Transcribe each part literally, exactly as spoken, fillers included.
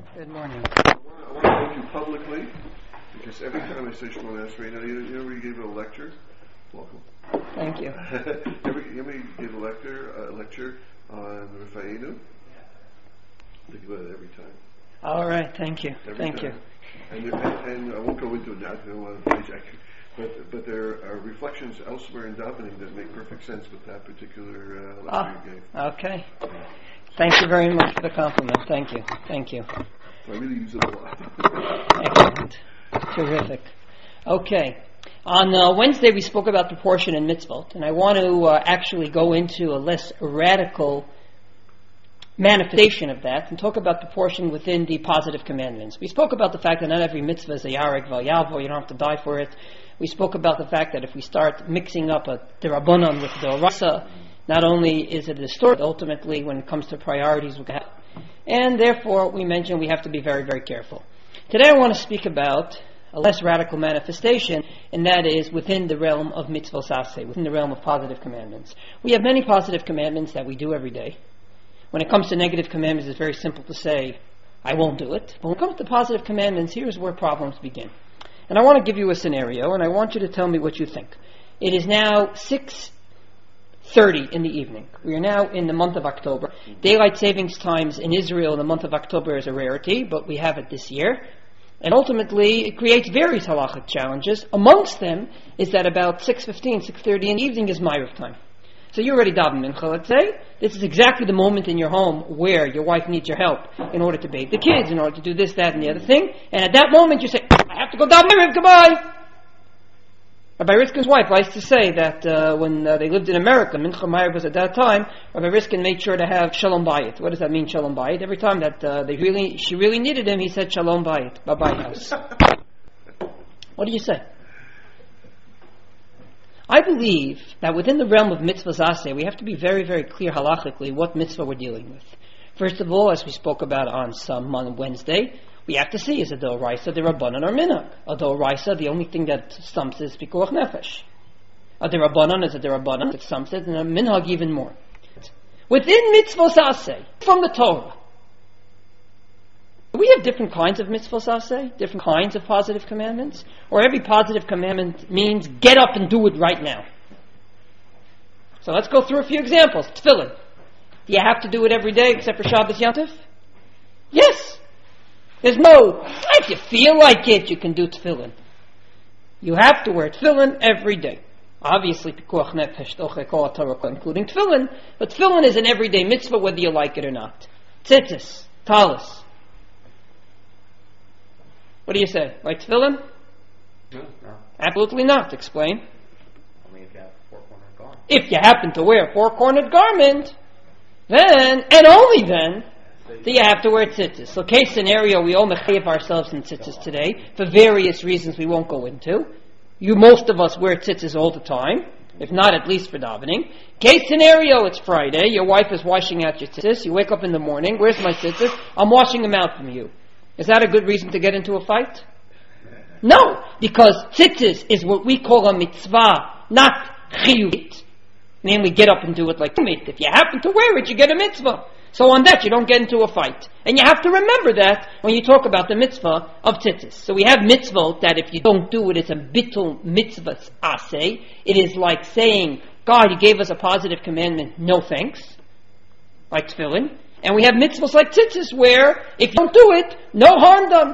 Good morning. I want to thank you publicly, because every time I say Shemona Esrei, now you, you know where you gave a lecture? Welcome. Thank you. every, you ever gave a lecture, a lecture on Rafa'inu? Think about it every time. All right, thank you. Every thank time. you. And, and, and I won't go into it now, I don't want to hijack you. But, but there are reflections elsewhere in davening that make perfect sense with that particular uh, lecture Ah, you gave. okay. Thank you very much for the compliment. Thank you. Thank you. So I really use it a lot. Excellent. Terrific. Okay. On uh, Wednesday we spoke about proportion in mitzvot, and I want to uh, actually go into a less radical manifestation of that and talk about proportion within the positive commandments. We spoke about the fact that not every mitzvah is a yarek v'yavo, you don't have to die for it. We spoke about the fact that if we start mixing up a derabanan with d'oraisa, not only is it distorted, ultimately when it comes to priorities, we have, and therefore we mentioned we have to be very, very careful. Today I want to speak about a less radical manifestation, and that is within the realm of mitzvot saseh, within the realm of positive commandments. We have many positive commandments that we do every day. When it comes to negative commandments, it's very simple to say, I won't do it. But when it comes to positive commandments, here's where problems begin. And I want to give you a scenario, and I want you to tell me what you think. It is now six thirty in the evening. We are now in the month of October. Daylight savings times in Israel in the month of October is a rarity, but we have it this year. And ultimately, it creates various halachic challenges. Amongst them is that about six fifteen, six thirty in the evening is Ma'ariv time. So you already daven mincha, let's say. This is exactly the moment in your home where your wife needs your help in order to bathe the kids, in order to do this, that, and the other thing. And at that moment you say, I have to go daven Ma'ariv, goodbye. Rabbi Riskin's wife likes to say that uh, when uh, they lived in America, Mincha Ma'ariv was at that time, Rabbi Riskin made sure to have Shalom Bayit. What does that mean, Shalom Bayit? Every time that uh, they really, she really needed him, he said Shalom Bayit, Bye-bye house. What do you say? I believe that within the realm of mitzvah zaseh, we have to be very, very clear halachically what mitzvah we're dealing with. First of all, as we spoke about on some on Wednesday, we have to see is a d'oraisa, the rabbanan, or minhag. A d'oraisa, the only thing that stumps is pikuach nefesh. A d'rabbanan is a d'rabbanan, it stumps it, and a minhag even more. Within mitzvah zaseh, from the Torah, we have different kinds of mitzvot saseh, different kinds of positive commandments, or every positive commandment means get up and do it right now. So let's go through a few examples. Tefillin. Do you have to do it every day except for Shabbos Yom Tov? Yes. There's no, if you feel like it, you can do tefillin. You have to wear tefillin every day. Obviously, pikuach nefesh, kol Torah, including tefillin, but tefillin is an everyday mitzvah whether you like it or not. Tzitzis, talis. What do you say? Like tefillin? No, no. Absolutely not. Explain. Only if you have a four-cornered garment. If you happen to wear a four-cornered garment, then, and only then, do you have to wear tzitzis. So case scenario, we all mechayev ourselves in tzitzis today, for various reasons we won't go into. You, most of us wear tzitzis all the time, if not at least for davening. Case scenario, it's Friday, your wife is washing out your tzitzis, you wake up in the morning, where's my tzitzis? I'm washing them out from you. Is that a good reason to get into a fight? No, because tzitzis is what we call a mitzvah, not chiyuvit. Namely, get up and do it like it. If you happen to wear it, you get a mitzvah. So on that, you don't get into a fight. And you have to remember that when you talk about the mitzvah of tzitzis. So we have mitzvah that if you don't do it, it's a bitul mitzvah aseh. It is like saying, God, you gave us a positive commandment, no thanks. Like tefillin. And we have mitzvahs like tzitzis where, if you don't do it, no harm done.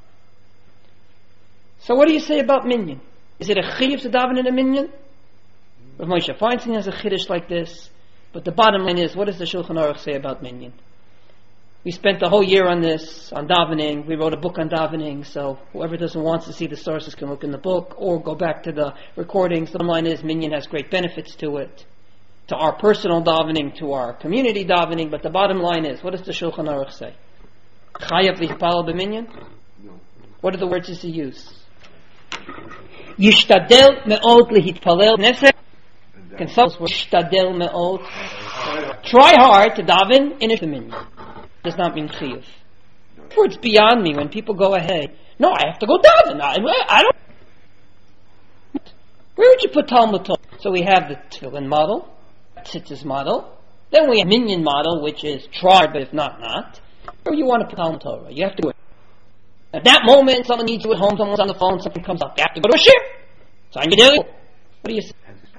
So what do you say about minyan? Is it a chiyuv to daven in a minyan? Rav Moshe Feinstein has a chiddush like this. But the bottom line is, what does the Shulchan Aruch say about minyan? We spent the whole year on this, on davening. We wrote a book on davening, so whoever doesn't want to see the sources can look in the book or go back to the recordings. The bottom line is, minyan has great benefits to it. To our personal davening, to our community davening, but the bottom line is, what does the Shulchan Aruch say? Chayav lichpalel b'minyan? What are the words that he use? Yishtadel me'od lihitpalel nefesh. Consult yishtadel me'od. Try hard to daven in a minyan. Does not mean chiyuv. It's beyond me when people go ahead. No, I have to go daven. I, I don't. Where would you put Talmud Torah? So we have the tefillin model, tzitzis model. Then we have minyan model, which is try, but if not, not. Or you want to put Talmud Torah. You have to do it. At that moment, someone needs you at home, someone's on the phone, something comes up. You have to go to a shir. Sign your deal. What do you say?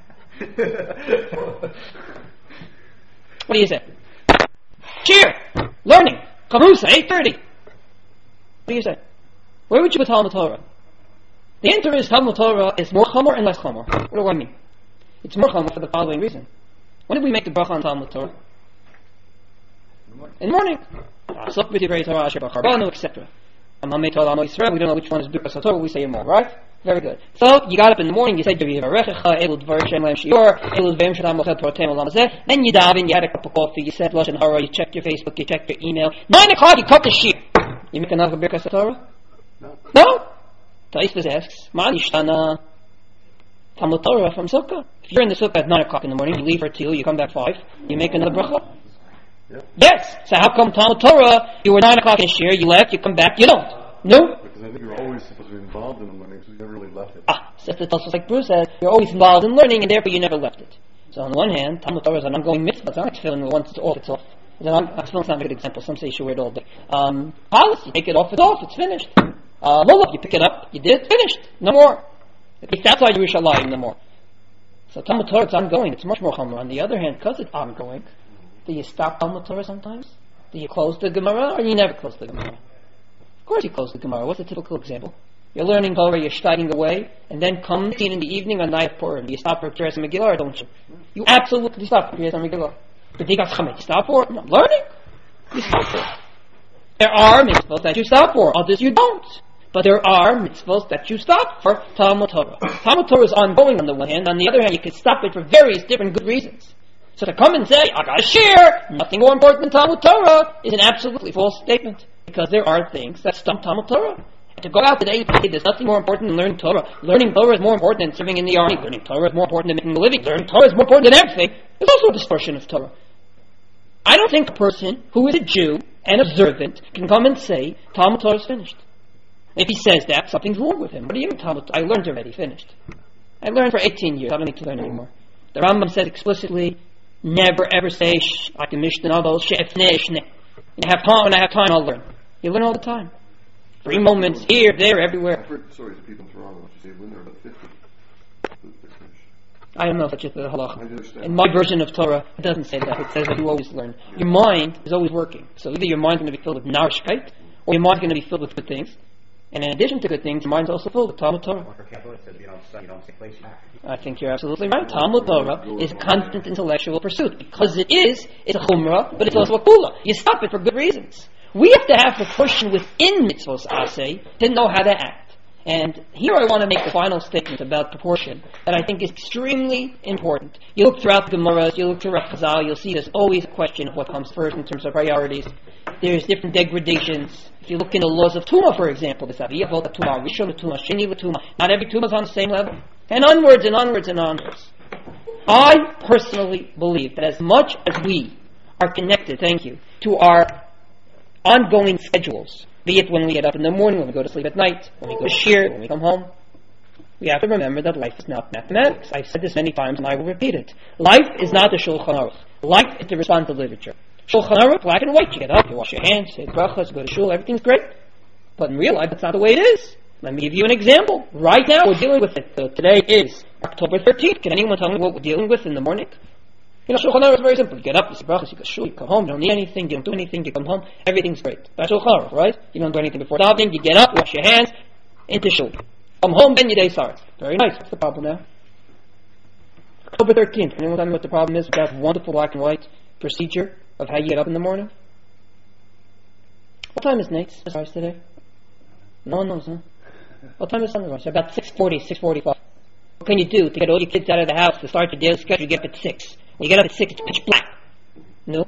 What do you say? Shir. Learning. Chavrusa, eight thirty. What do you say? Where would you put Talmud Torah? The answer is Talmud Torah is more chamor and less chamor. What do I mean? It's more chamor for the following reason. When did we make the bracha on Talmud Torah? In the morning. et cetera. We don't know which one is Birkas Torah, we say it more, right? Very good. So, you got up in the morning, you said, then you daven, you had a cup of coffee, you said Lashon Hara, you checked your Facebook, you checked your email. Nine o'clock, you cut the sheep. You make another Birkas Torah? No. No? Taisvus asks, Man Yishtana Talmud Torah from Sukkah. If you're in the Sukkah at nine o'clock in the morning, you leave for two, you come back five, you make another bracha? Yeah. Yes. So how come Talmud Torah, you were nine o'clock in Shir, you left, you come back, you don't? No? Because I think you're always supposed to be involved in the learning, so you never really left it. Ah, so it's also like Bruce said, you're always involved in learning, and therefore you never left it. So on the one hand, Talmud Torah is an ongoing mitzvah. It's not like tefillin, once it's off, it's off. It's an, tefillin's not a good example. Some say you should wear it all day. Um, Paulus, you take it off, it's off, it's finished. Uh, Lulav, you pick it up, you did it, finished. No more. It's outside Yerushalayim, no more. So Talmud Torah, it's ongoing. It's much more chomer. On the other hand, because it's ongoing, do you stop Talmud Torah sometimes? Do you close the Gemara, or you never close the Gemara? Of course you close the Gemara. What's a typical example? You're learning Torah, you're studying away, and then come in the evening on night of Purim. Do you stop for Teres and Megillah, or don't you? You absolutely stop for Teres and Megillah. But you got Chametz. You stop for it? No. Learning? You stop for it. There are mitzvahs that you stop for. Others you don't. But there are mitzvahs that you stop for Talmud Torah. Talmud Torah is ongoing on the one hand. On the other hand, you can stop it for various different good reasons. So to come and say, I got to share, nothing more important than Talmud Torah, is an absolutely false statement. Because there are things that stop Talmud Torah. And to go out today and say there's nothing more important than learning Torah. Learning Torah is more important than serving in the army. Learning Torah is more important than making a living. Learning Torah is more important than everything. There's also a distortion of Torah. I don't think a person who is a Jew and observant can come and say Talmud Torah is finished. If he says that, something's wrong with him. What do you mean Talmud? I learned already, finished. I learned for eighteen years. I don't need to learn anymore. The Rambam says explicitly, never ever say, Shh, like the Mishnah Nabal, She'efneh, Shneh. When I have time, when I have time, I'll learn. You learn all the time. Three moments, here, there, everywhere. I've heard stories of people in Toronto, which you say when they're about fifty. I don't know such a the halacha. I understand. In my version of Torah, it doesn't say that. It says that you always learn. Your mind is always working. So either your mind's going to be filled with narishkeit, or your mind's going to be filled with good things. And in addition to good things, your mind's also filled with Talmud Torah. I think you're absolutely right. Talmud Torah is constant intellectual pursuit. Because it is, it's a chumrah, but it's also a kula. You stop it for good reasons. We have to have proportion within mitzvos aseh to know how to act. And here I want to make the final statement about proportion that I think is extremely important. You look throughout the Gemaras, you look throughout Chazal, you'll see there's always a question of what comes first in terms of priorities. There's different degradations. If you look in the laws of Tumah, for example, there's Aviyah Vot Tumah, Rishon Tumah, Sheni Tumah. Not every Tumah is on the same level. And onwards and onwards and onwards. I personally believe that as much as we are connected, thank you, to our ongoing schedules, be it when we get up in the morning, when we go to sleep at night, when we go to shir, when we come home, we have to remember that life is not mathematics. I've said this many times and I will repeat it. Life is not the Shulchan Aruch. Life is the responsive literature. Shulchan Aruch, black and white. You get up, you wash your hands, say brachas, go to shul, everything's great. But in real life, that's not the way it is. Let me give you an example. Right now, we're dealing with it. So today is October thirteenth. Can anyone tell me what we're dealing with in the morning? You know, Shulchan Aruch is very simple. You get up, you say brachas, you go to shul, you come home, you don't need anything, you don't do anything, you come home, everything's great. That's Shulchan Aruch, right? You don't do anything before davening, you get up, wash your hands, into shul. Come home, then your day starts. Very nice. What's the problem now? October thirteenth. Can anyone tell me what the problem is with that wonderful black and white procedure of how you get up in the morning? What time is Nate's sunrise today? No one knows, huh? What time is sunrise? About six forty, six forty-five. What can you do to get all your kids out of the house to start your daily schedule? You get up at six. When you get up at six, it's pitch black. No?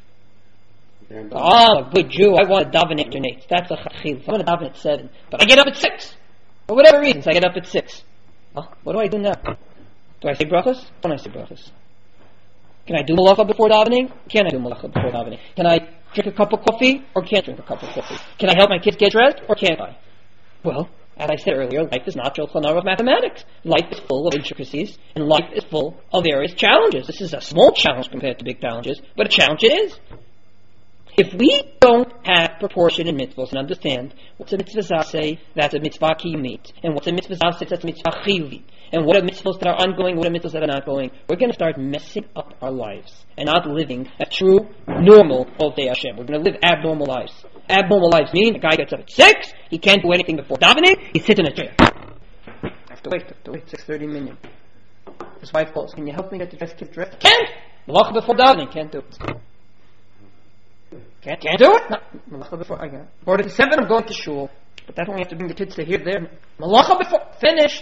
Oh, a good Jew. I want to daven after Nate. That's a chachil. I want to daven at seven. But I get up at six. For whatever reasons, I get up at six. Well, what do I do now? Do I say brachas? Don't I say brachas? Can I do malacha before davening? Can I do malacha before davening? Can I drink a cup of coffee or can't drink a cup of coffee? Can I help my kids get dressed or can't I? Well, as I said earlier, life is not Shulchan Aruch mathematics. Life is full of intricacies and life is full of various challenges. This is a small challenge compared to big challenges, but a challenge it is. If we don't have have proportion in mitzvahs and understand what's a mitzvah zaseh, that's a mitzvah kiyumit, and what's a mitzvah zaseh, that's a mitzvah chiyuvit, and what are mitzvahs that are ongoing, what are mitzvahs that are not going, we're going to start messing up our lives and not living a true, normal Ovdei Hashem. We're going to live abnormal lives. Abnormal lives mean the guy gets up at six, he can't do anything before davening, he sits in a chair. I have to wait, I have to wait six thirty minutes. His wife calls, can you help me get the dress, get dressed? Can't! Malacha before davening, can't do it. Can't, can't do it? No. Malacha before, I got it. Or at seven, I'm going to shul. But that's when we have to bring the kids to here, there. Malacha before, finish.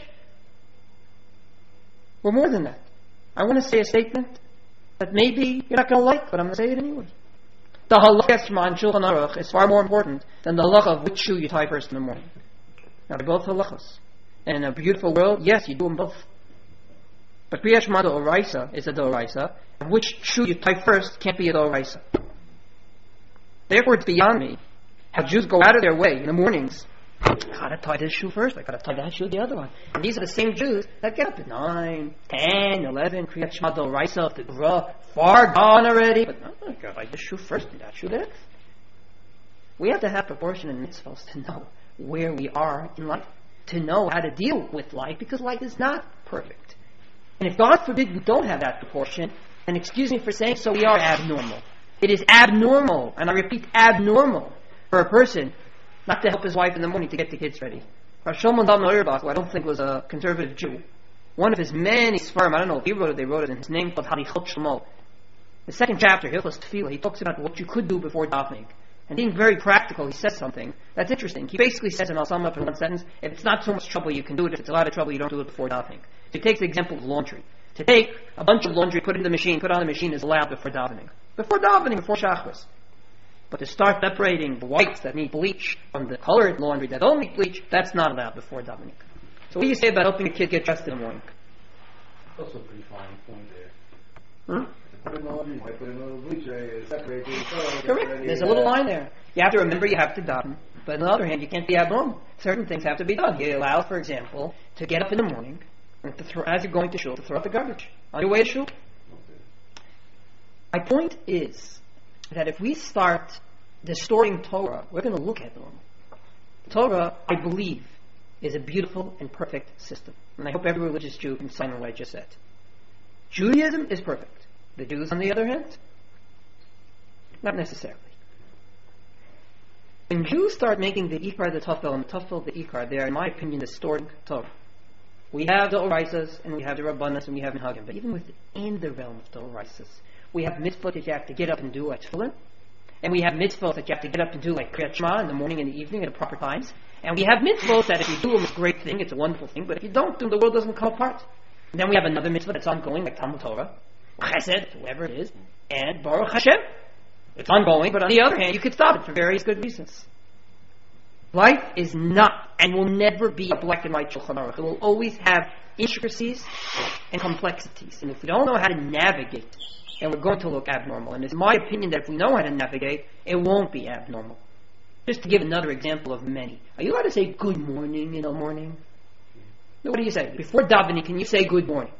We're more than that. I want to say a statement that maybe you're not going to like, but I'm going to say it anyway. The halakha in Shulchan Aruch is far more important than the halakha of which shoe you tie first in the morning. Now, they're both halakhas. And in a beautiful world, yes, you do them both. But Kriya Shema D'Oraisa is a D'Oraisa, and which shoe you tie first can't be a D'Oraisa. Therefore, it's beyond me how Jews go out of their way in the mornings. I gotta tie this shoe first, I gotta tie that shoe the other one. And these are the same Jews that get up at nine, ten, eleven, Kriya Shema D'Oraisa of the Gra, far gone already. But no, I gotta tie this shoe first and that shoe there. We have to have proportion in mitzvahs to know where we are in life, to know how to deal with life, because life is not perfect. And if God forbid we don't have that proportion, and excuse me for saying so, we are abnormal. It is abnormal, and I repeat, abnormal, for a person not to help his wife in the morning to get the kids ready. Rav Shlomo Zalman Auerbach, who I don't think was a conservative Jew, one of his many sfarim, I don't know if he wrote it, they wrote it in his name, called Halichot Shlomo. The second chapter, Hilchos Tefillah, he talks about what you could do before davening. And being very practical, he says something that's interesting. He basically says, and I'll sum up in one sentence, if it's not so much trouble, you can do it. If it's a lot of trouble, you don't do it before davening. So he takes the example of laundry. To take a bunch of laundry, put it in the machine, put it on the machine is allowed before davening. Before davening, before shachris. But to start separating the whites that need bleach from the colored laundry that don't need bleach, that's not allowed before davening. So what do you say about helping a kid get dressed in the morning? That's also a pretty fine point there. Hmm? Put in laundry, put in a bleach area, separate the colors. Correct. There's a little line there. You have to remember you have to daven. But on the other hand, you can't be abnormal. Certain things have to be done. You allow, for example, to get up in the morning, and to throw, as you're going to shul, to throw out the garbage on your way to shul. My point is that if we start distorting Torah, we're going to look at normal. Torah, I believe, is a beautiful and perfect system. And I hope every religious Jew can sign on what I just said. Judaism is perfect. The Jews, on the other hand, not necessarily. When Jews start making the Ikar the Tafel and the Tafel the Ikar, they are, in my opinion, distorting Torah. We have the Oraisas and we have the Rabbanas and we have Minhagim, but even within the realm of the Oraisas, we have mitzvot that you have to get up and do like Tefillin, and we have mitzvot that you have to get up and do like Kriyat Shema in the morning and the evening at the proper times, and we have mitzvot that if you do them, it's a great thing, it's a wonderful thing, but if you don't do them, the world doesn't come apart. And then we have another mitzvah that's ongoing, like Talmud Torah, Chesed, whoever it is, and Baruch Hashem. It's ongoing, but on the other hand, you could stop it for various good reasons. Life is not and will never be a black and white Shulchan Aruch. It will always have intricacies and complexities. And if we don't know how to navigate, then we're going to look abnormal. And it's my opinion that if we know how to navigate, it won't be abnormal. Just to give another example of many. Are you allowed to say good morning in the morning? No, what do you say? Before davening, can you say good morning?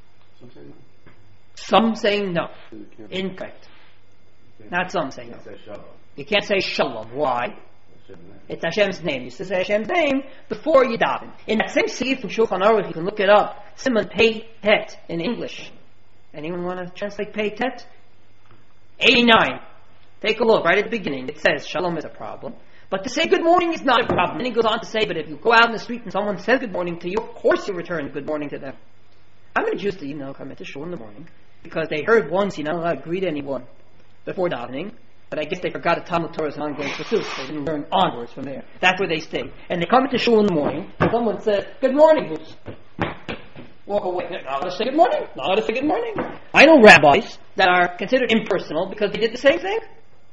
Some saying no. Incorrect. Not some saying no. You can't say shalom. Why? It's Hashem's name. You used to say Hashem's name before you daven. In that same seif from Shulchan Aruch, you can look it up. Siman Pei Het in English. Anyone want to translate Pei Tet? eighty-nine. Take a look right at the beginning. It says shalom is a problem. But to say good morning is not a problem. Then he goes on to say, but if you go out in the street and someone says good morning to you, of course you return good morning to them. How many Jews do you know come into shul in the morning because they heard once you're not allowed to greet anyone before davening, but I guess they forgot that Talmud Torah is an ongoing pursuit. They didn't learn onwards from there. That's where they stay. And they come into shul in the morning, and someone says, good morning, Bruce. Walk away. Not allowed to say good morning. Not allowed to say good morning. I know rabbis that are considered impersonal because they did the same thing.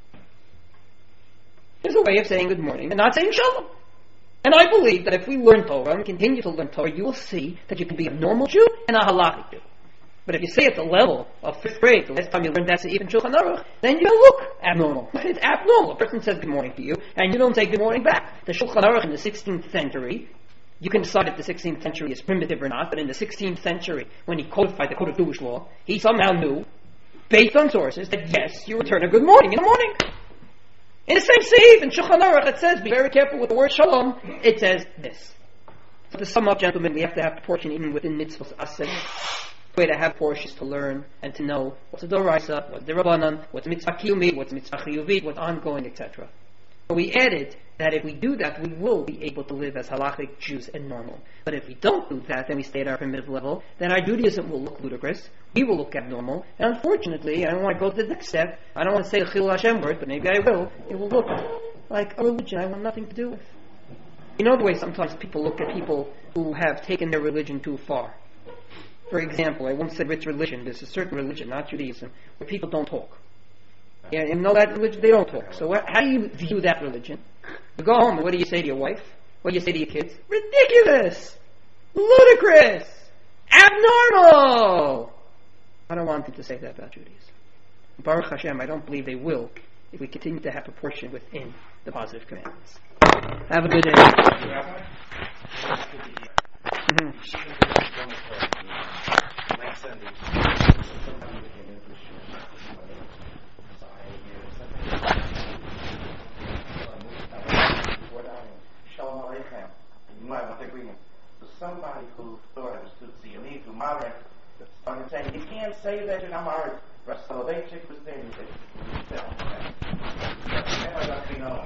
There's a way of saying good morning and not saying shalom. And I believe that if we learn Torah and continue to learn Torah, you will see that you can be a normal Jew and a halakhic Jew. But if you say at the level of fifth grade, the last time you learned that even Shulchan Aruch, then you look abnormal. It's abnormal. A person says good morning to you, and you don't say good morning back. The Shulchan Aruch in the sixteenth century, you can decide if the sixteenth century is primitive or not, but in the sixteenth century, when he codified the Code of Jewish law, he somehow knew, based on sources, that yes, you return a good morning in the morning. In the same Seif, in Shulchan Aruch, it says, be very careful with the word shalom. It says this. So to sum up, gentlemen, we have to have proportion even within mitzvahs aseh. The way to have portions to learn and to know what's a doraisa, what's the rabbanan, what's mitzvah kiyumi, what's mitzvah chiyuvit, what's ongoing, et cetera. But we added that if we do that, we will be able to live as halachic Jews and normal. But if we don't do that, then we stay at our primitive level, then our Judaism will look ludicrous, we will look abnormal, and unfortunately, I don't want to go to the next step, I don't want to say the Chil Hashem word, but maybe I will, it will look like a religion I want nothing to do with. You know the way sometimes people look at people who have taken their religion too far. For example, I won't say which religion, there's a certain religion, not Judaism, where people don't talk. Yeah, you know that religion, they don't talk. So what, how do you view that religion? You go home and what do you say to your wife? What do you say to your kids? Ridiculous! Ludicrous! Abnormal! I don't want them to say that about Judaism. Baruch Hashem, I don't believe they will if we continue to have proportion within the positive commandments. Have a good day. Somebody who thought it was Tutsi and me, who Marek, started saying, you can't say that in Amharic. Soloveitchik was there, and he said, I got to know.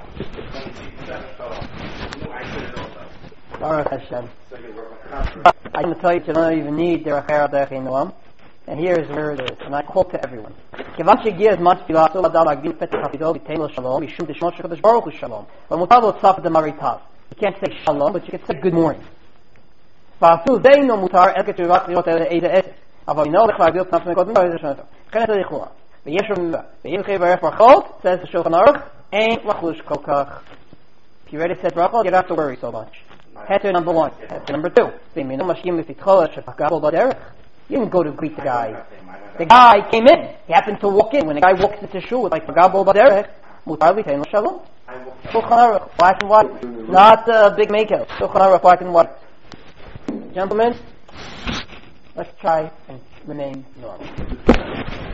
I said it also. Baruch Hashem. So you were a I'm going to tell you you don't even need Derech Eradech in Noam. And here is where it is. And I quote to everyone. כיוון שהגיע הזמן תפילה אסור לאדם להגדיל פתח חסידו ויתן לו שלום, משום דשמו של הקדוש ברוך הוא שלום. ומותר לו צף דמריתיו. You can't say shalom, but you can say good morning. ואפילו זה אינו מותר, אלא כתוב לראות איזה עסק. אבל אינו לך להגדיל פתח מקודם, לא איזה שנתו. לכן זה לכאורה. ויש רמבה. ואם חייב ערף ברכות, says the Shulchan Aruch, ain't לחוש כל כך. If you ready to say brachot, you don't have to worry so much. Heter number one. Heter number two. ואם אינו משכים לפתחו, שפגע בו בדרך. You didn't go to greet the guy. The guy came in. He happened to walk in. When the guy walks into shul, it's like פגע בו בדרך, מותר ליתן לו שלום. Shulchan Aruch, black and white. Not a uh, big makeout. Shulchan Aruch, black and white. Gentlemen, let's try and remain normal.